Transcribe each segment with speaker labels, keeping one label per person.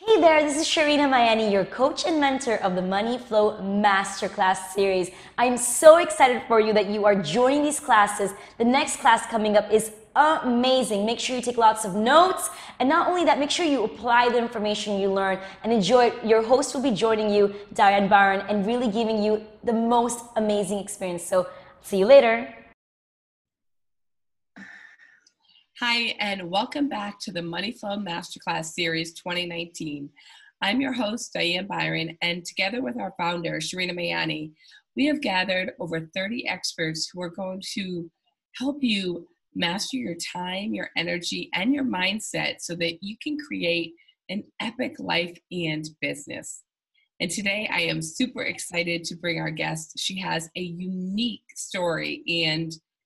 Speaker 1: Hey there, this is Sharina Mayani, your coach and mentor of the Money Flow Masterclass series. I'm so excited for you that you are joining these classes. The next class coming up is amazing. Make sure you take lots of notes, and not only that, make sure you apply the information you learn and enjoy it. Your host will be joining you, Diane Byron, and really giving you the most amazing experience. So, see you later.
Speaker 2: Hi, and welcome back to the Money Flow Masterclass Series 2019. I'm your host, Diane Byron, and together with our founder, Sharina Mayani, we have gathered over 30 experts who are going to help you master your time, your energy, and your mindset so that you can create an epic life and business. And today I am super excited to bring our guest. She has a unique story and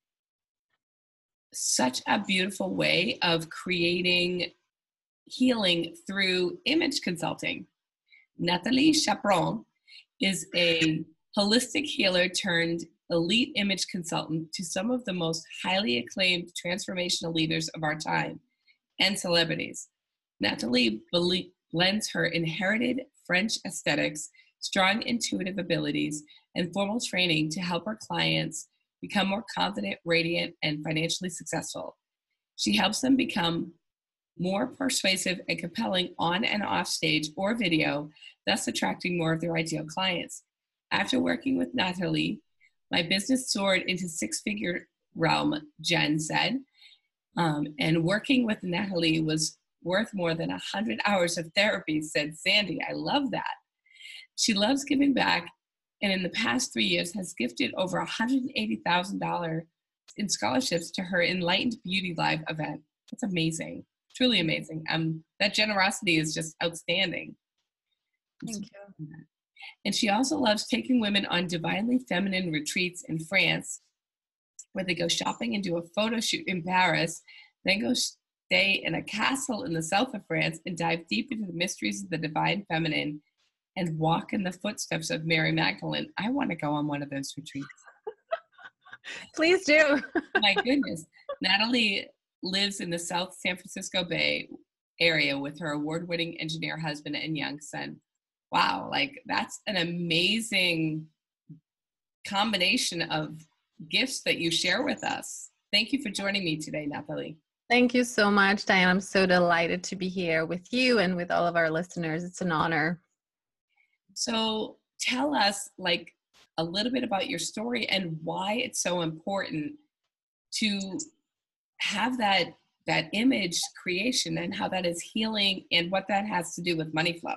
Speaker 2: such a beautiful way of creating healing through image consulting. Nathalie Chaperon is a holistic healer turned elite image consultant to some of the most highly acclaimed transformational leaders of our time and celebrities. Nathalie blends her inherited French aesthetics, strong intuitive abilities, and formal training to help her clients become more confident, radiant, and financially successful. She helps them become more persuasive and compelling on and off stage or video, thus attracting more of their ideal clients. After working with Nathalie, my business soared into six-figure realm, Jen said. And working with Nathalie was worth more than 100 hours of therapy, said Sandy. I love that. She loves giving back, and in the past 3 years has gifted over $180,000 in scholarships to her Enlightened Beauty Live event. That's amazing. Truly amazing. That generosity is just outstanding.
Speaker 3: Thank you.
Speaker 2: And she also loves taking women on divinely feminine retreats in France, where they go shopping and do a photo shoot in Paris, then go stay in a castle in the south of France and dive deep into the mysteries of the divine feminine and walk in the footsteps of Mary Magdalene. I want to go on one of those retreats.
Speaker 3: Please do.
Speaker 2: My goodness. Nathalie lives in the South San Francisco Bay area with her award-winning engineer husband and young son. Wow, like that's an amazing combination of gifts that you share with us. Thank you for joining me today, Nathalie.
Speaker 3: Thank you so much, Diane. I'm so delighted to be here with you and with all of our listeners. It's an honor.
Speaker 2: So tell us like a little bit about your story and why it's so important to have that image creation and how that is healing and what that has to do with money flow.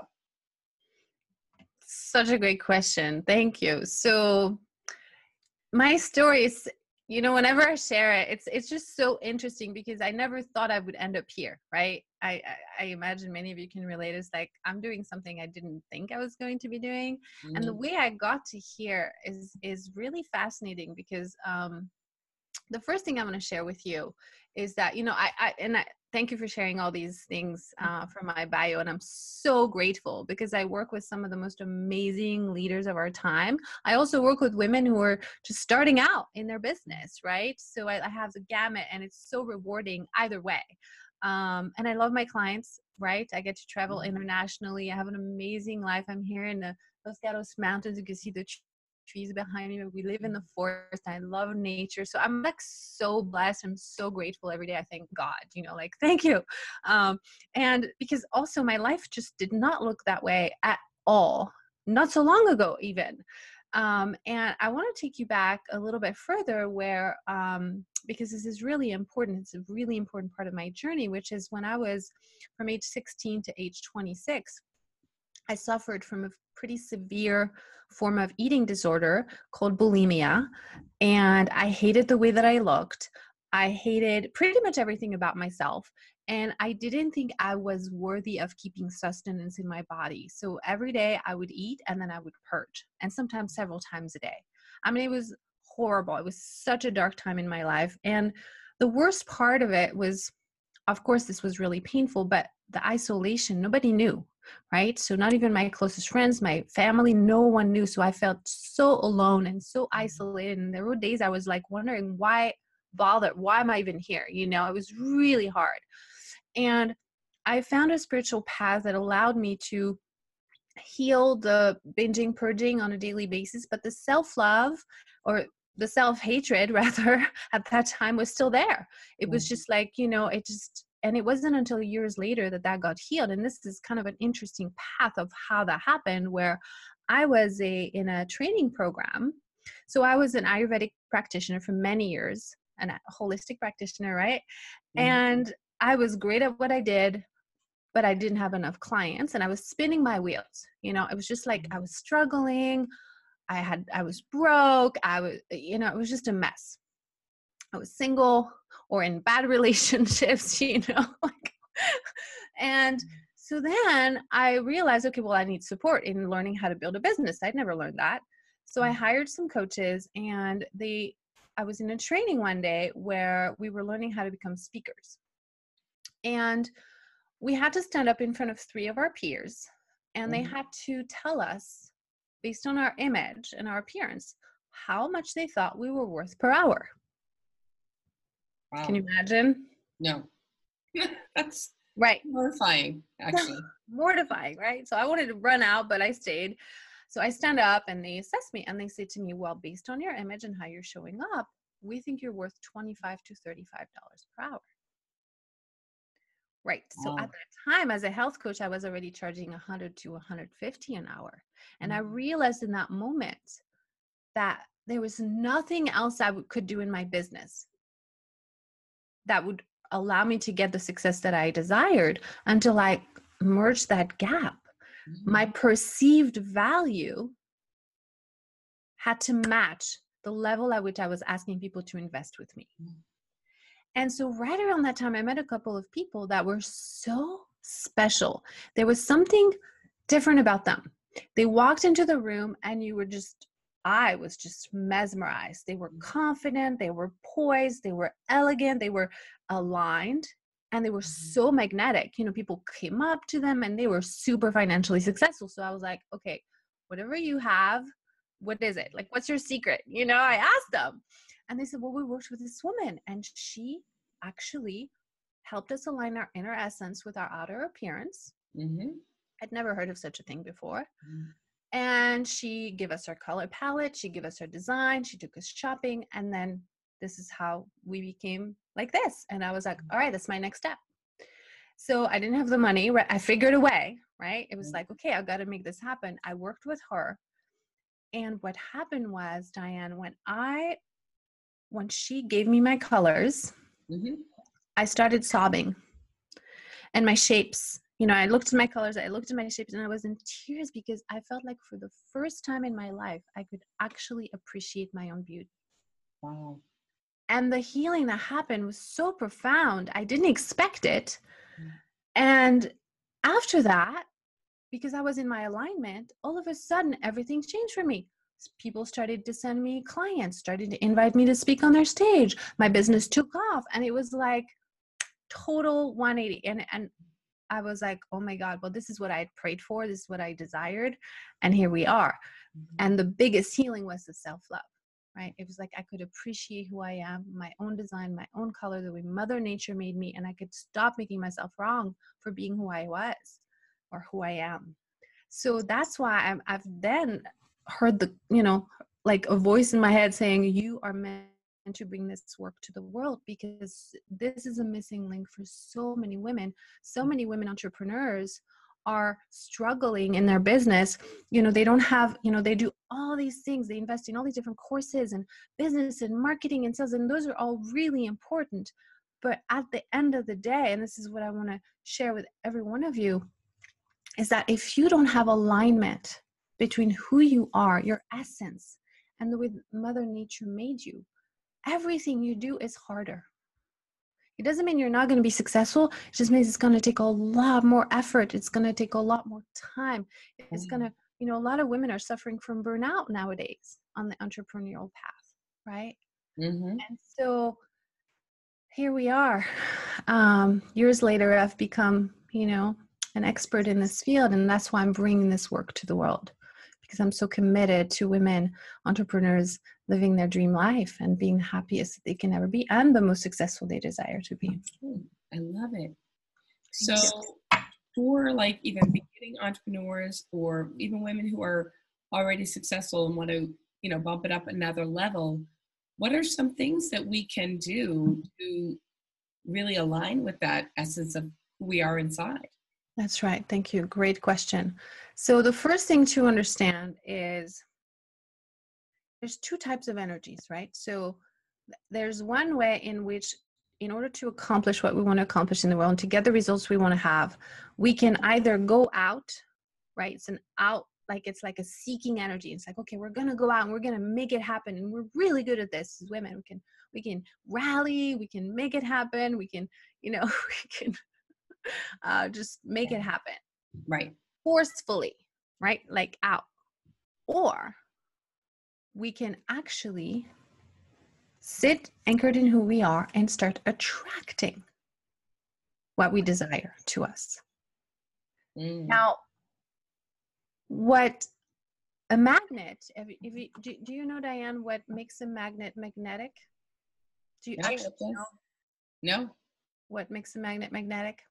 Speaker 3: Such a great question. Thank you. So my story is, whenever I share it, it's just so interesting because I never thought I would end up here, right? I imagine many of you can relate. It's like I'm doing something I didn't think I was going to be doing. Mm-hmm. And the way I got to here is really fascinating because the first thing I'm going to share with you is that, I thank you for sharing all these things from my bio. And I'm so grateful because I work with some of the most amazing leaders of our time. I also work with women who are just starting out in their business, right? So I have the gamut and it's so rewarding either way. And I love my clients, right? I get to travel internationally. I have an amazing life. I'm here in the Los Gatos Mountains. You can see the trees behind me. We live in the forest. I love nature. So I'm like so blessed. I'm so grateful every day. I thank God, thank you. And because also my life just did not look that way at all, not so long ago even. And I want to take you back a little bit further where, because this is really important. It's a really important part of my journey, which is when I was from age 16 to age 26, I suffered from a pretty severe form of eating disorder called bulimia. And I hated the way that I looked. I hated pretty much everything about myself. And I didn't think I was worthy of keeping sustenance in my body. So every day I would eat and then I would purge, and sometimes several times a day. I mean, it was horrible. It was such a dark time in my life. And the worst part of it was, of course, this was really painful, but the isolation, nobody knew, right? So not even my closest friends, my family, no one knew. So I felt so alone and so isolated. And there were days I was like wondering, why bother? Why am I even here? It was really hard. And I found a spiritual path that allowed me to heal the binging, purging on a daily basis, but the self-love, or the self-hatred rather, at that time was still there. It was just like, and it wasn't until years later that got healed. And this is kind of an interesting path of how that happened, where I was in a training program. So I was an Ayurvedic practitioner for many years, and a holistic practitioner, right? And I was great at what I did, but I didn't have enough clients, and I was spinning my wheels. It was just like I was struggling. I was broke. It was just a mess. I was single or in bad relationships, and so then I realized, okay, well, I need support in learning how to build a business. I'd never learned that. So I hired some coaches, and I was in a training one day where we were learning how to become speakers. And we had to stand up in front of 3 of our peers, and they had to tell us, based on our image and our appearance, how much they thought we were worth per hour. Wow. Can you imagine?
Speaker 2: No. That's
Speaker 3: right.
Speaker 2: Mortifying, actually.
Speaker 3: Mortifying, right? So I wanted to run out, but I stayed. So I stand up, and they assess me, and they say to me, well, based on your image and how you're showing up, we think you're worth $25 to $35 per hour. Right. So at that time, as a health coach, I was already charging $100 to $150 an hour. And I realized in that moment that there was nothing else I could do in my business that would allow me to get the success that I desired until I merged that gap. My perceived value had to match the level at which I was asking people to invest with me. And so right around that time, I met a couple of people that were so special. There was something different about them. They walked into the room, and I was just mesmerized. They were confident, they were poised, they were elegant, they were aligned, and they were so magnetic. People came up to them, and they were super financially successful. So I was like, okay, whatever you have, what is it? Like, what's your secret? I asked them. And they said, well, we worked with this woman, and she actually helped us align our inner essence with our outer appearance. I'd never heard of such a thing before. And she gave us her color palette. She gave us her design. She took us shopping. And then this is how we became like this. And I was like, all right, that's my next step. So I didn't have the money. I figured a way, right? It was like, okay, I've got to make this happen. I worked with her. And what happened was, Diane, when she gave me my colors, I started sobbing. And my shapes, I looked at my colors, I looked at my shapes, and I was in tears because I felt like for the first time in my life, I could actually appreciate my own beauty.
Speaker 2: Wow.
Speaker 3: And the healing that happened was so profound. I didn't expect it. And after that, because I was in my alignment, all of a sudden, everything changed for me. People started to send me clients, started to invite me to speak on their stage. My business took off, and it was like total 180. And I was like, oh my God, well, this is what I had prayed for. This is what I desired. And here we are. And the biggest healing was the self-love, right? It was like I could appreciate who I am, my own design, my own color, the way Mother Nature made me. And I could stop making myself wrong for being who I was or who I am. So that's why I've then heard like a voice in my head saying, you are meant to bring this work to the world, because this is a missing link for so many women. So many women entrepreneurs are struggling in their business. They don't have, they do all these things. They invest in all these different courses and business and marketing and sales, and those are all really important. But at the end of the day, and this is what I want to share with every one of you, is that if you don't have alignment between who you are, your essence, and the way Mother Nature made you, everything you do is harder. It doesn't mean you're not going to be successful. It just means it's going to take a lot more effort. It's going to take a lot more time. It's going to, a lot of women are suffering from burnout nowadays on the entrepreneurial path, right? And so here we are. Years later, I've become, an expert in this field, and that's why I'm bringing this work to the world, because I'm so committed to women entrepreneurs living their dream life and being the happiest that they can ever be and the most successful they desire to be.
Speaker 2: I love it. So for like even beginning entrepreneurs or even women who are already successful and want to, bump it up another level, what are some things that we can do to really align with that essence of who we are inside?
Speaker 3: That's right. Thank you. Great question. So the first thing to understand is there's two types of energies, right? So there's one way in which, in order to accomplish what we want to accomplish in the world and to get the results we want to have, we can either go out, right? It's like a seeking energy. It's like, okay, we're going to go out and we're going to make it happen. And we're really good at this as women. We can rally, we can make it happen. We can, we can just make it happen.
Speaker 2: Right.
Speaker 3: Forcefully, right? Like out. Or we can actually sit anchored in who we are and start attracting what we desire to us. Now, what a magnet, do you know, Diane, what makes a magnet magnetic? Do you actually know?
Speaker 2: No.
Speaker 3: What makes a magnet magnetic?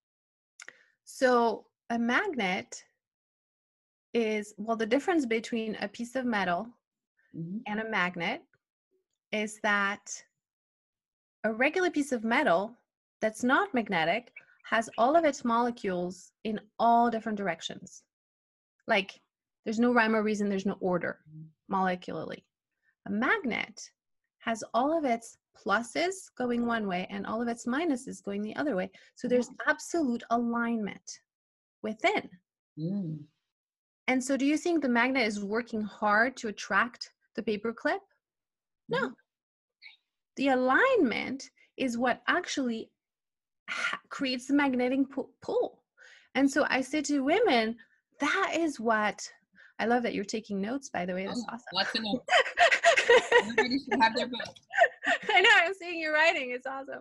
Speaker 3: So a magnet is, well, the difference between a piece of metal and a magnet is that a regular piece of metal that's not magnetic has all of its molecules in all different directions. Like there's no rhyme or reason, there's no order molecularly. A magnet has all of its pluses going one way and all of its minuses going the other way. So there's absolute alignment within. And so do you think the magnet is working hard to attract the paperclip? No. The alignment is what actually creates the magnetic pull. And so I say to women, that is what, I love that you're taking notes, by the way. That's awesome.
Speaker 2: Lots of notes. Everybody should have their book.
Speaker 3: I know, I'm seeing you writing. It's awesome.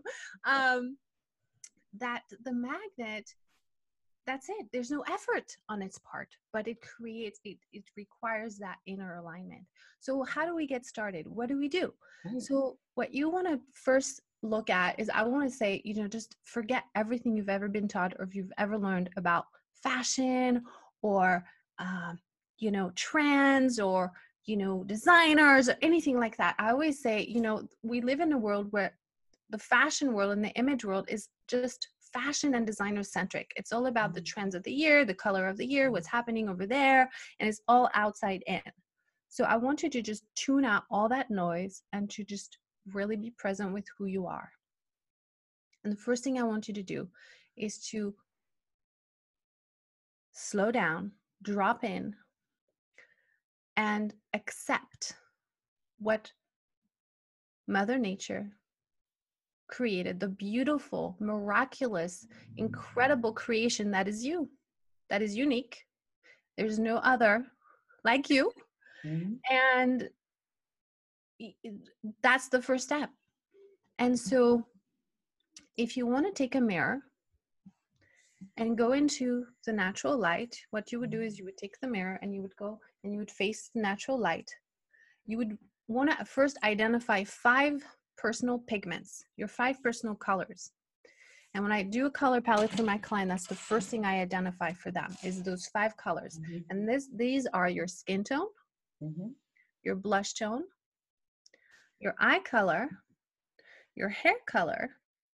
Speaker 3: That the magnet, that's it. There's no effort on its part, but it requires that inner alignment. So how do we get started? What do we do? So what you want to first look at is, I want to say, just forget everything you've ever been taught or if you've ever learned about fashion or, trends or, designers or anything like that. I always say, we live in a world where the fashion world and the image world is just fashion and designer centric. It's all about the trends of the year, the color of the year, what's happening over there, and it's all outside in. So I want you to just tune out all that noise and to just really be present with who you are. And the first thing I want you to do is to slow down, drop in, and accept what Mother Nature created, the beautiful, miraculous, incredible creation that is you, that is unique. There's no other like you. And that's the first step. And so if you want to take a mirror and go into the natural light, what you would do is you would take the mirror and you would go and you would face the natural light. You would want to first identify 5 personal pigments, your 5 personal colors. And when I do a color palette for my client, that's the first thing I identify for them is those 5 colors. And these are your skin tone, your blush tone, your eye color, your hair color,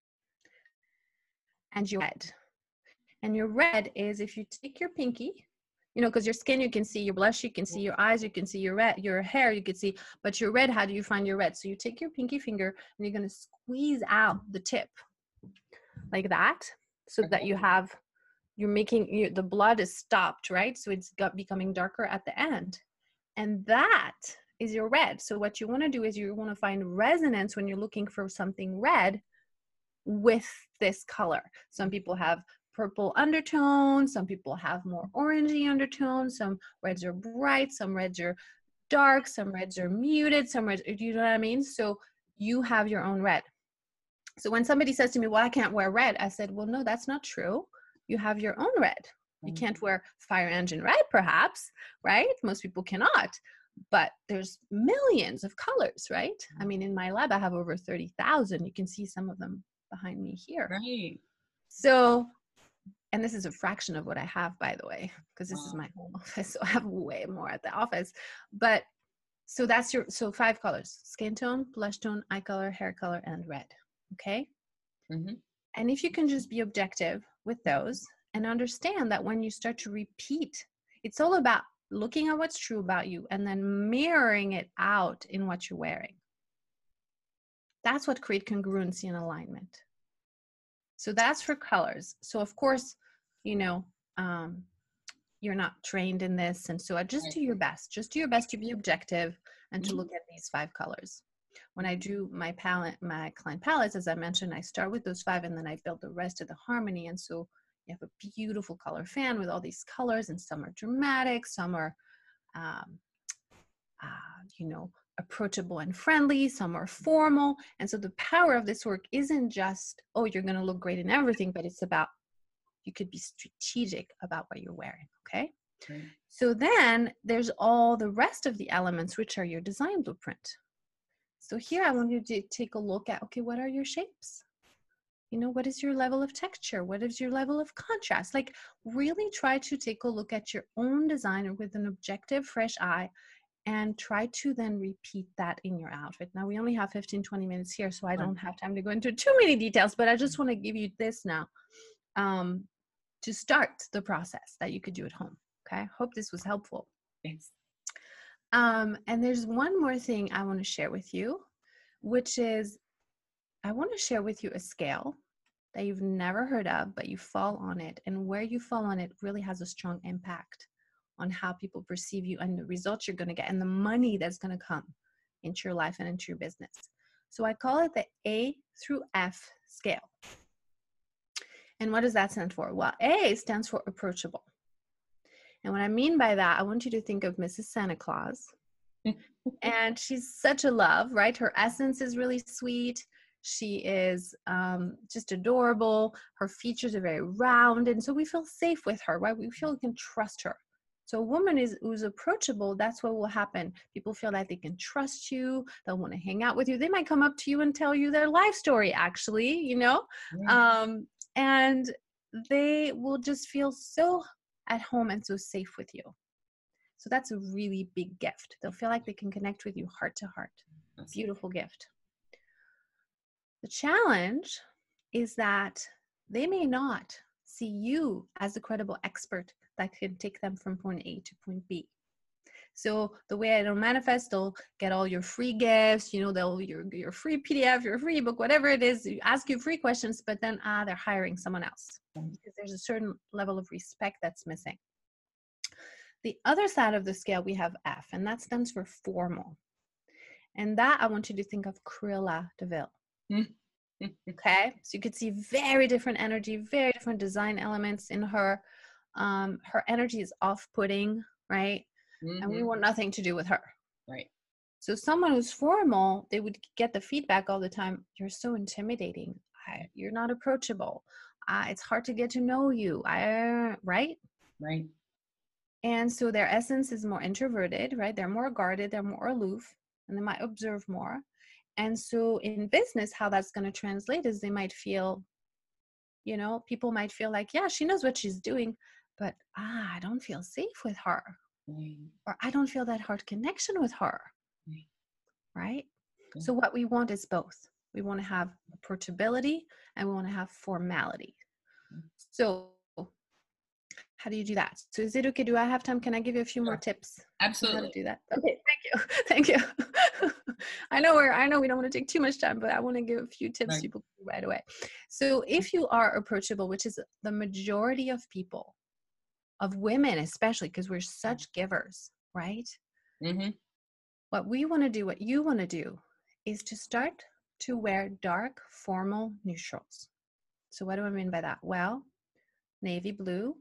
Speaker 3: and your red. And your red is, if you take your pinky, because your skin, you can see your blush, you can see your eyes, you can see your red, your hair, you can see, but your red, how do you find your red? So you take your pinky finger and you're going to squeeze out the tip like that, so that you're making, the blood is stopped, right? So it's becoming darker at the end. And that is your red. So what you want to do is you want to find resonance when you're looking for something red with this color. Some people have purple undertones, some people have more orangey undertones, some reds are bright, some reds are dark, some reds are muted, some reds, you know what I mean? So you have your own red. So when somebody says to me, well, I can't wear red, I said, well, no, that's not true. You have your own red. You can't wear fire engine red, perhaps, right? Most people cannot, but there's millions of colors, right? I mean, in my lab, I have over 30,000. You can see some of them behind me here.
Speaker 2: Right.
Speaker 3: So and this is a fraction of what I have, by the way, because this is
Speaker 2: Wow.
Speaker 3: my home office. So I have way more at the office. But so that's so 5 colors: skin tone, blush tone, eye color, hair color, and red. Okay.
Speaker 2: Mm-hmm.
Speaker 3: And if you can just be objective with those and understand that when you start to repeat, it's all about looking at what's true about you and then mirroring it out in what you're wearing. That's what creates congruency and alignment. So that's for colors. So of course, you know, you're not trained in this. And so just do your best. Just do your best to be objective and to look at these 5 colors. When I do my palette, my client palettes, as I mentioned, I start with those 5 and then I build the rest of the harmony. And so you have a beautiful color fan with all these colors, and some are dramatic, some are, you know, approachable and friendly, some are formal. And so the power of this work isn't just, oh, you're going to look great in everything, but it's about, you could be strategic about what you're wearing. Okay.
Speaker 2: Right.
Speaker 3: So then there's all the rest of the elements, which are your design blueprint. So here I want you to take a look at, okay, what are your shapes? You know, what is your level of texture? What is your level of contrast? Like, really try to take a look at your own design with an objective, fresh eye, and try to then repeat that in your outfit. Now, we only have 15, 20 minutes here, so I don't have time to go into too many details, but I just want to give you this now to start the process that you could do at home. Okay, hope this was helpful.
Speaker 2: Thanks.
Speaker 3: And there's one more thing I want to share with you, which is I want to share with you a scale that you've never heard of, but you fall on it. And where you fall on it really has a strong impact on how people perceive you and the results you're going to get and the money that's going to come into your life and into your business. So I call it the A through F scale. And what does that stand for? Well, A stands for approachable. And what I mean by that, I want you to think of Mrs. Santa Claus. And she's such a love, right? Her essence is really sweet. She is just adorable. Her features are very round. And so we feel safe with her, right? We feel we can trust her. So a woman who's approachable, that's what will happen. People feel like they can trust you. They'll want to hang out with you. They might come up to you and tell you their life story, actually, you know? And they will just feel so at home and so safe with you. So that's a really big gift. They'll feel like they can connect with you heart to heart. Beautiful gift. The challenge is that they may not see you as a credible expert that can take them from point A to point B. So the way I don't manifest, they'll get all your free gifts, you know, they'll your free PDF, your free book, whatever it is, you ask you free questions, but then they're hiring someone else because there's a certain level of respect that's missing. The other side of the scale, we have F, and that stands for formal. And that I want you to think of Cruella de Vil. Okay, so you could see very different energy, very different design elements in her. Her energy is off-putting, right? And we want nothing to do with her.
Speaker 2: Right.
Speaker 3: So someone who's formal, they would get the feedback all the time. You're so intimidating. You're not approachable. It's hard to get to know you. Right?
Speaker 2: Right.
Speaker 3: And so their essence is more introverted, right? They're more guarded, they're more aloof, and they might observe more. And so in business, how that's going to translate is they might feel, you know, people might feel like, yeah, she knows what she's doing, but I don't feel safe with her.
Speaker 2: Right.
Speaker 3: Or I don't feel that heart connection with her. Right?
Speaker 2: Yeah.
Speaker 3: So what we want is both. We want to have approachability and we want to have formality. So how do you do that? So is it okay? Do I have time? Can I give you a few more tips?
Speaker 2: Absolutely.
Speaker 3: How to do that? Okay, thank you. I know we don't want to take too much time, but I want to give a few tips people can do right away. So if you are approachable, which is the majority of people, of women especially, because we're such givers, right? What we want to do, what you want to do, is to start to wear dark formal neutrals. So what do I mean by that? Well, navy blue,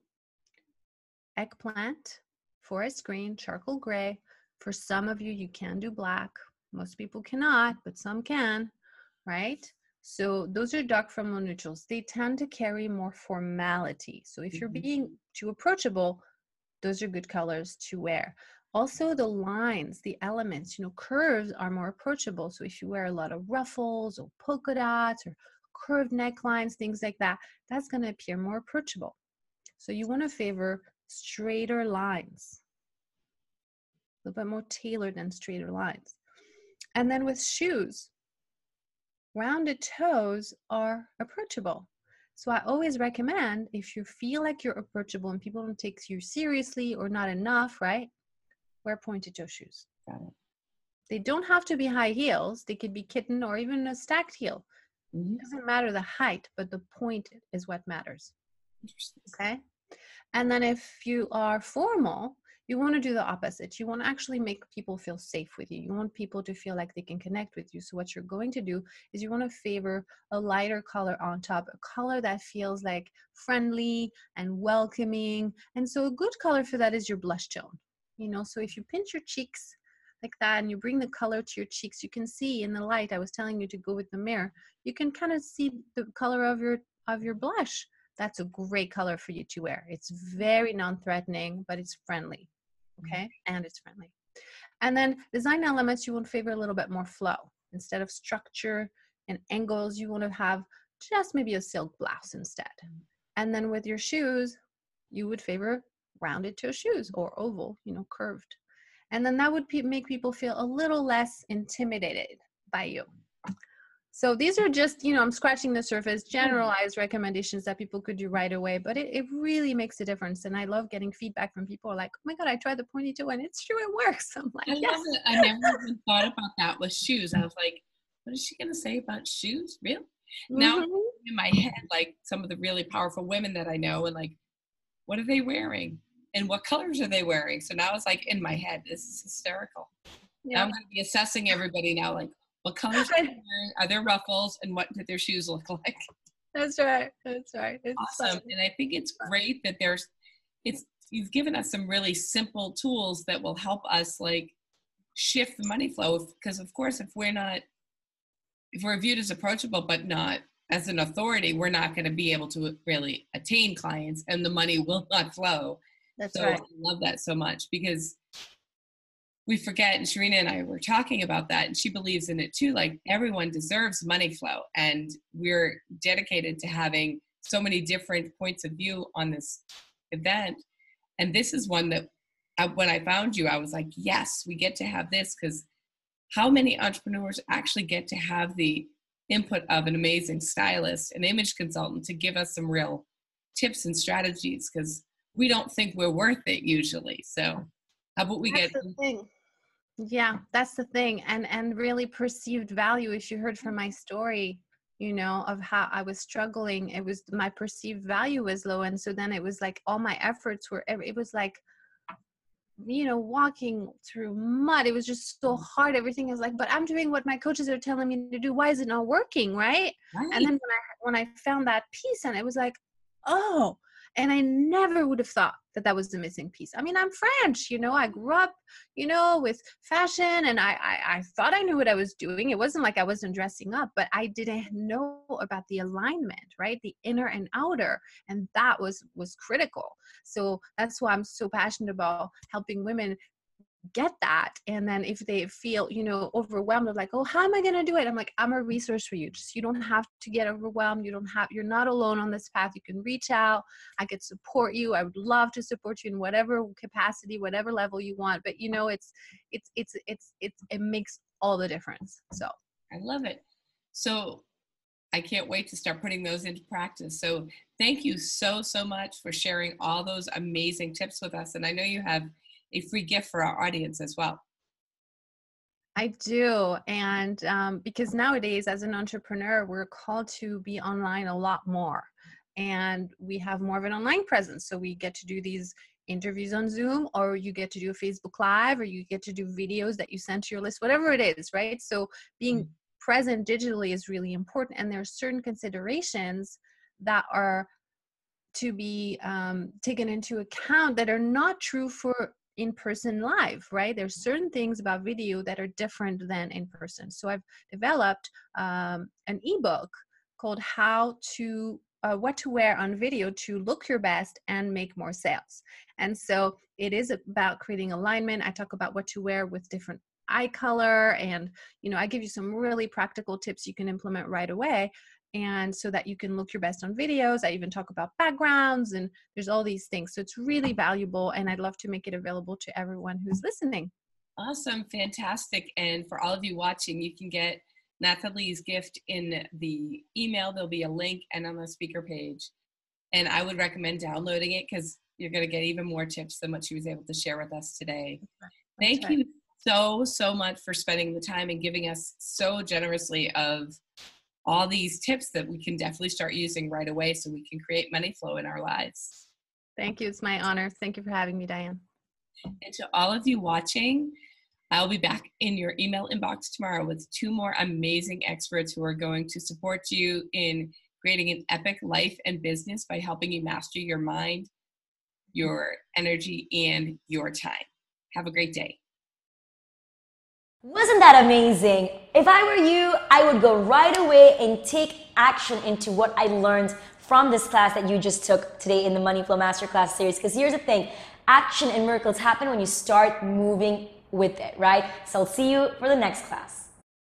Speaker 3: eggplant, forest green, charcoal gray. For some of you, you can do black. Most people cannot, but some can, right? So those are dark formal neutrals. They tend to carry more formality. So if you're being too approachable, those are good colors to wear. Also the lines, the elements, you know, curves are more approachable. So if you wear a lot of ruffles or polka dots or curved necklines, things like that, that's going to appear more approachable. So you want to favor straighter lines, a little bit more tailored than straighter lines. And then with shoes, rounded toes are approachable. So I always recommend, if you feel like you're approachable and people don't take you seriously or not enough, right? Wear pointed toe shoes.
Speaker 2: Got it.
Speaker 3: They don't have to be high heels. They could be kitten or even a stacked heel.
Speaker 2: Mm-hmm.
Speaker 3: It doesn't matter the height, but the point is what matters.
Speaker 2: Interesting.
Speaker 3: Okay. And then if you are formal, you want to do the opposite. You want to actually make people feel safe with you. You want people to feel like they can connect with you. So what you're going to do is you want to favor a lighter color on top, a color that feels like friendly and welcoming. And so a good color for that is your blush tone. You know, so if you pinch your cheeks like that and you bring the color to your cheeks, you can see in the light, I was telling you to go with the mirror, you can kind of see the color of your blush. That's a great color for you to wear. It's very non-threatening, but it's friendly. Okay. And it's friendly. And then design elements, you want to favor a little bit more flow. Instead of structure and angles, you want to have just maybe a silk blouse instead. And then with your shoes, you would favor rounded toe shoes or oval, you know, curved. And then that would make people feel a little less intimidated by you. So these are just, you know, I'm scratching the surface, generalized recommendations that people could do right away, but it really makes a difference. And I love getting feedback from people like, oh my God, I tried the pointy toe and it's true, it works. I'm like,
Speaker 2: I
Speaker 3: yes.
Speaker 2: love it. I never even thought about that with shoes. I was like, what is she going to say about shoes? Really? Now in my head, like some of the really powerful women that I know, and like, what are they wearing? And what colors are they wearing? So now it's like in my head, this is hysterical.
Speaker 3: Yeah.
Speaker 2: Now I'm going to be assessing everybody now, like, what colors are they wearing? Are there ruffles? And what do their shoes look like?
Speaker 3: That's right. That's right. It's
Speaker 2: Awesome.
Speaker 3: fun.
Speaker 2: And I think it's great that you've given us some really simple tools that will help us like shift the money flow. Because of course, if we're viewed as approachable, but not as an authority, we're not going to be able to really attain clients and the money will not flow.
Speaker 3: That's
Speaker 2: so
Speaker 3: right.
Speaker 2: I love that so much because we forget, and Sharina and I were talking about that, and she believes in it too, like everyone deserves money flow, and we're dedicated to having so many different points of view on this event. And this is one that when I found you, I was like, yes, we get to have this, because how many entrepreneurs actually get to have the input of an amazing stylist, an image consultant, to give us some real tips and strategies, because we don't think we're worth it usually. So how about we
Speaker 3: That's the thing. Yeah, that's the thing. And really perceived value, as you heard from my story, you know, of how I was struggling. It was my perceived value was low. And so then it was like all my efforts were, it was like, you know, walking through mud. It was just so hard. Everything is like, but I'm doing what my coaches are telling me to do. Why is it not working? Right. And then when I found that piece, and it was like, oh, and I never would have thought that that was the missing piece. I mean, I'm French, you know, I grew up, you know, with fashion, and I thought I knew what I was doing. It wasn't like I wasn't dressing up, but I didn't know about the alignment, right? The inner and outer. And that was critical. So that's why I'm so passionate about helping women get that. And then if they feel, you know, overwhelmed, of like, oh, how am I going to do it? I'm like, I'm a resource for you. Just, you don't have to get overwhelmed. You're not alone on this path. You can reach out. I could support you. I would love to support you in whatever capacity, whatever level you want. But you know, it makes all the difference. So
Speaker 2: I love it. So I can't wait to start putting those into practice. So thank you so much for sharing all those amazing tips with us. And I know you have a free gift for our audience as well.
Speaker 3: I do. And because nowadays as an entrepreneur, we're called to be online a lot more, and we have more of an online presence. So we get to do these interviews on Zoom, or you get to do a Facebook Live, or you get to do videos that you send to your list, whatever it is, right? So being present digitally is really important. And there are certain considerations that are to be taken into account that are not true for in-person live, right? There's certain things about video that are different than in person. So I've developed an ebook called what to wear on video to look your best and make more sales. And so it is about creating alignment. I talk about what to wear with different eye color, and, you know, I give you some really practical tips you can implement right away. and so that you can look your best on videos. I even talk about backgrounds, and there's all these things. So it's really valuable, and I'd love to make it available to everyone who's listening.
Speaker 2: Awesome. Fantastic. And for all of you watching, you can get Nathalie's gift in the email. There'll be a link and on the speaker page. And I would recommend downloading it because you're going to get even more tips than what she was able to share with us today. Thank you so much for spending the time and giving us so generously of all these tips that we can definitely start using right away so we can create money flow in our lives.
Speaker 3: Thank you. It's my honor. Thank you for having me, Diane.
Speaker 2: And to all of you watching, I'll be back in your email inbox tomorrow with 2 more amazing experts who are going to support you in creating an epic life and business by helping you master your mind, your energy, and your time. Have a great day.
Speaker 1: Wasn't that amazing? If I were you, I would go right away and take action into what I learned from this class that you just took today in the Money Flow Masterclass series. Because here's the thing, action and miracles happen when you start moving with it, right? So I'll see you for the next class.